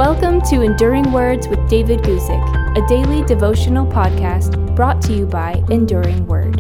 Welcome to Enduring Words with David Guzik, a daily devotional podcast brought to you by Enduring Word.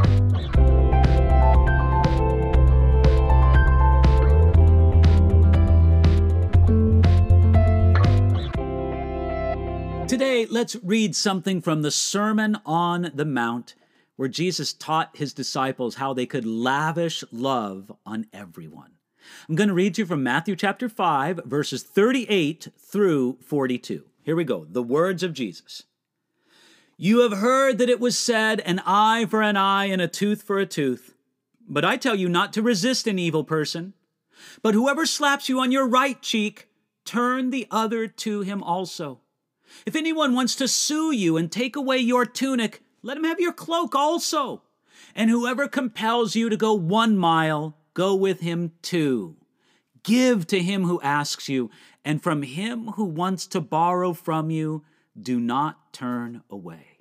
Today, let's read something from the Sermon on the Mount, where Jesus taught his disciples how they could lavish love on everyone. I'm going to read to you from Matthew chapter 5, verses 38 through 42. Here we go, the words of Jesus. You have heard that it was said, an eye for an eye and a tooth for a tooth. But I tell you not to resist an evil person. But whoever slaps you on your right cheek, turn the other to him also. If anyone wants to sue you and take away your tunic, let him have your cloak also. And whoever compels you to go 1 mile, go with him 2. Give to him who asks you, and from him who wants to borrow from you, do not turn away.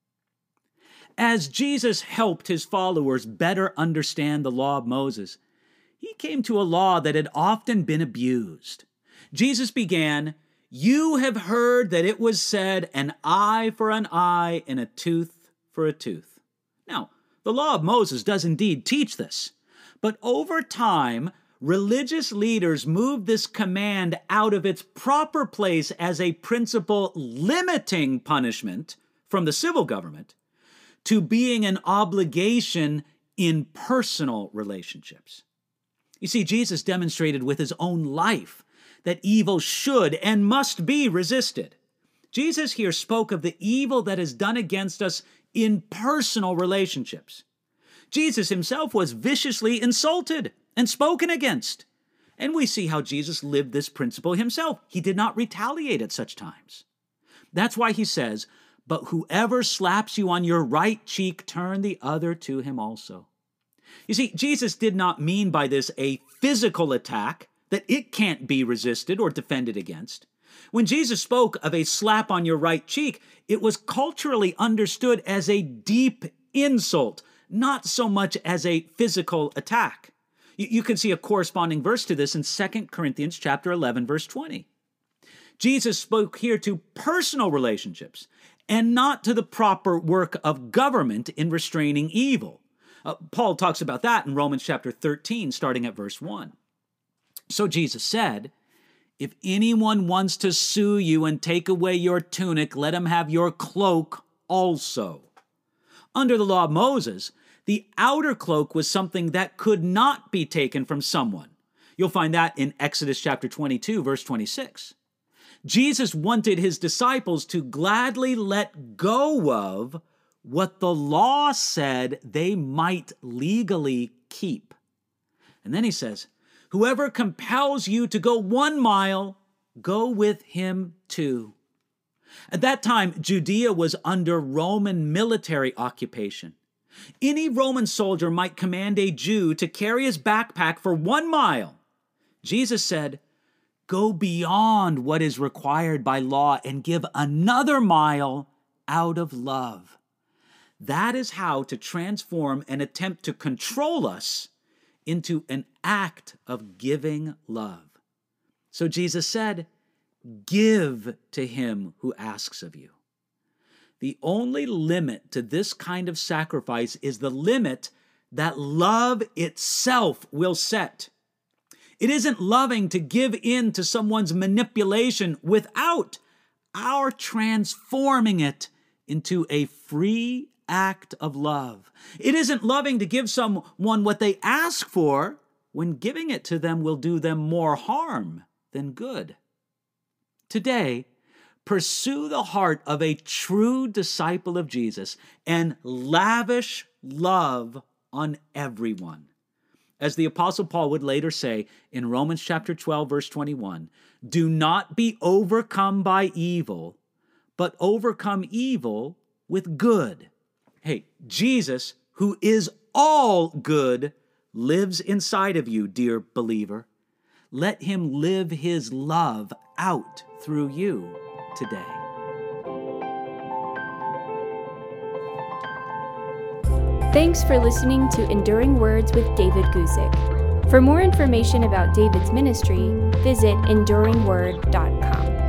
As Jesus helped his followers better understand the law of Moses, he came to a law that had often been abused. Jesus began, You have heard that it was said, an eye for an eye and a tooth for a tooth. Now, the law of Moses does indeed teach this. But over time, religious leaders moved this command out of its proper place as a principle limiting punishment from the civil government to being an obligation in personal relationships. You see, Jesus demonstrated with his own life that evil should and must be resisted. Jesus here spoke of the evil that is done against us in personal relationships. Jesus himself was viciously insulted and spoken against. And we see how Jesus lived this principle himself. He did not retaliate at such times. That's why he says, but whoever slaps you on your right cheek, turn the other to him also. You see, Jesus did not mean by this a physical attack that it can't be resisted or defended against. When Jesus spoke of a slap on your right cheek, it was culturally understood as a deep insult, not so much as a physical attack. You can see a corresponding verse to this in 2 Corinthians chapter 11, verse 20. Jesus spoke here to personal relationships and not to the proper work of government in restraining evil. Paul talks about that in Romans chapter 13, starting at verse 1. So Jesus said, if anyone wants to sue you and take away your tunic, let him have your cloak also. Under the law of Moses, the outer cloak was something that could not be taken from someone. You'll find that in Exodus chapter 22, verse 26. Jesus wanted his disciples to gladly let go of what the law said they might legally keep. And then he says, whoever compels you to go 1 mile, go with him 2. At that time, Judea was under Roman military occupation. Any Roman soldier might command a Jew to carry his backpack for 1 mile. Jesus said, go beyond what is required by law and give another mile out of love. That is how to transform an attempt to control us into an act of giving love. So Jesus said, give to him who asks of you. The only limit to this kind of sacrifice is the limit that love itself will set. It isn't loving to give in to someone's manipulation without our transforming it into a free act of love. It isn't loving to give someone what they ask for when giving it to them will do them more harm than good. Today, pursue the heart of a true disciple of Jesus and lavish love on everyone. As the Apostle Paul would later say in Romans chapter 12, verse 21, do not be overcome by evil, but overcome evil with good. Hey, Jesus, who is all good, lives inside of you, dear believer. Let him live his love out through you today. Thanks for listening to Enduring Words with David Guzik. For more information about David's ministry, visit enduringword.com.